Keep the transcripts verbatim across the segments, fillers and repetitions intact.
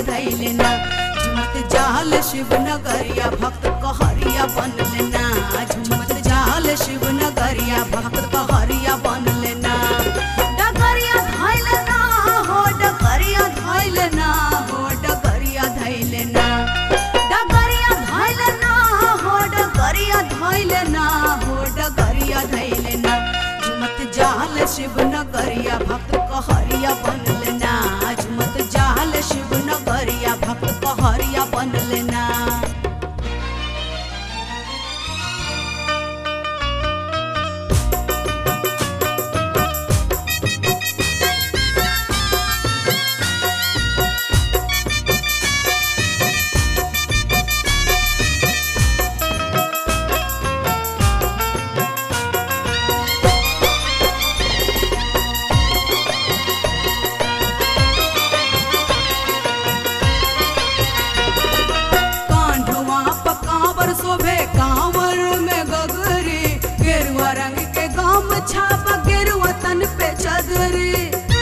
धैलना झुमत जाल शिव नगरिया भक्त कहरिया बन लेना झुमत जाल शिव नगरिया भक्त कहरिया बन लेना डगरिया धैलना हो डगरिया धैलना हो डगरिया धैलना डगरिया धैलना हो डगरिया धैलना हो डगरिया धैलना झुमत जाल शिव नगरिया भक्त कहरिया बन लेना झुमत जाल शिव नगरिया भक्त कहरिया बन लेना। शोभे कांवर में गगरी गेरुआ रंग के गाम छापा गेरुआ तन पे चदरी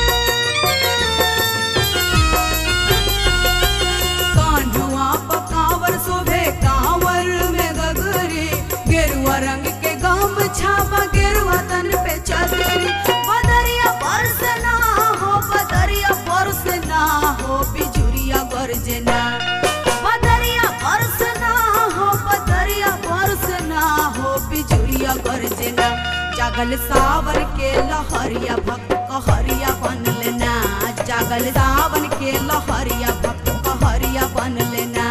कांधुआ पर कांवर शोभे कांवर में गगरी गेरुआ रंग के गाम छापा गेरुआ तन पे चदरी बदरिया बरसना हो बदरिया बरसना हो बिजुरिया गरजना बिजुरिया गरजना जागल सावन के लहरिया भक्त कहरिया बन लेना जागल सावन के लहरिया भक्त कहरिया बन लेना।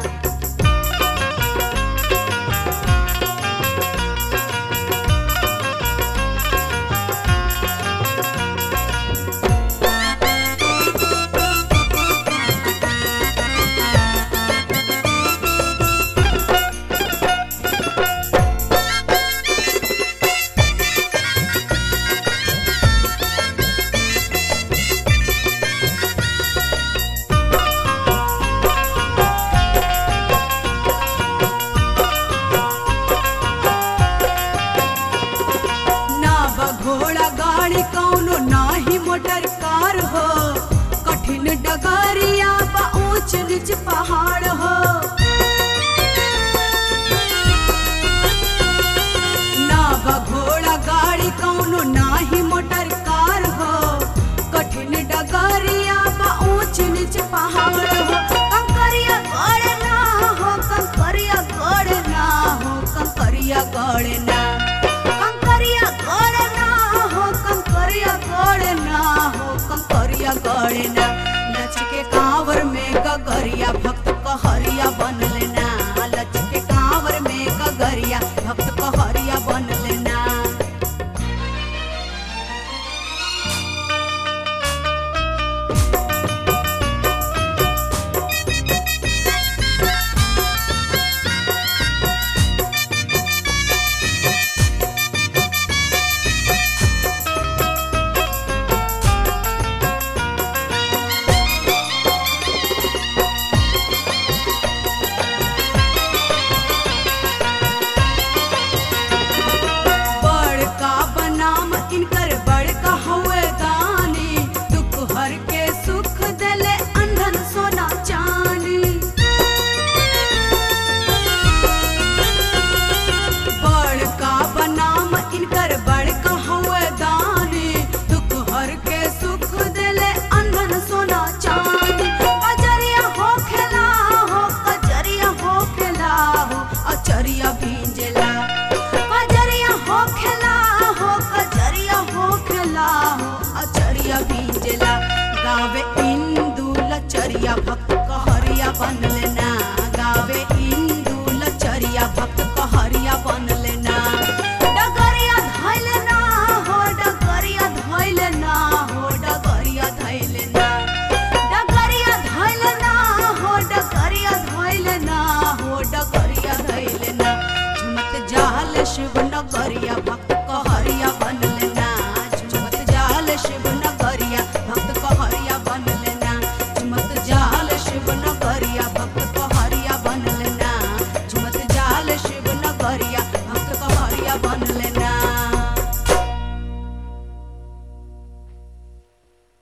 घोड़ा गाड़ी कौनो नाही मोटर कार हो कठिन डगरिया बा ऊंच नीच पहाड़ हो ना बा घोड़ा गाड़ी कौनो नाही मोटर कार हो कठिन डगरिया बा ऊंच नीच पहाड़ हो कंकरिया गड़ ना हो कंकरिया गड़ ना हो कंकरिया गड़ ना गड़ना लच के कांवर में गगरिया भक्त कहरिया बन लेना लच के कांवर में गगरिया भक्त कहरिया बन लेना। गावे इंदु लचरिया भक्त कहरिया बन लेना गावे इंदु लचरिया भक्त कहरिया बन लेना डगरिया धैलना हो डगरिया धैलना हो डगरिया धैलना डगरिया धैलना हो डगरिया धैलना हो डगरिया धैलना झुमत जाल शिव नगरिया भक्त